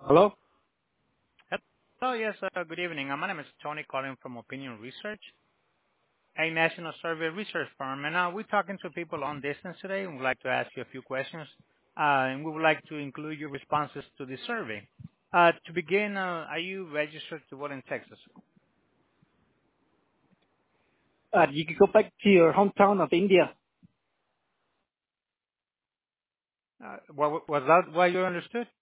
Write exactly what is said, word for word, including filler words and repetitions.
Hello? Hello, yes, uh, good evening. Uh, My name is Tony calling from Opinion Research, a national survey research firm. And uh, we're talking to people on distance today and would like to ask you a few questions. Uh, and we would like to include your responses to the survey. Uh, to begin, uh, are you registered to vote in Texas? Uh, you can go back to your hometown of India. Uh, wa- was that what you understood?